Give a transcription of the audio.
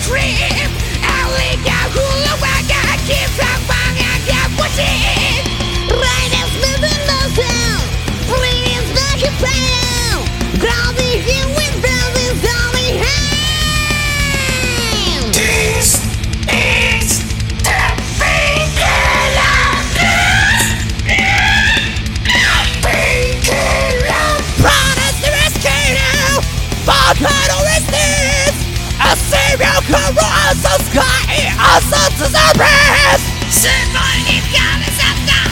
trip. Aliga hula waga, keep on bang, I got what's it. Right as moving motion, breathing like a fail. Grounding here with buildings on the hand. This is the Painkiller. Painkiller. Product the rescue. Bipedal is this. A serial killer, so sky, also to the rest. Surviving comes up down.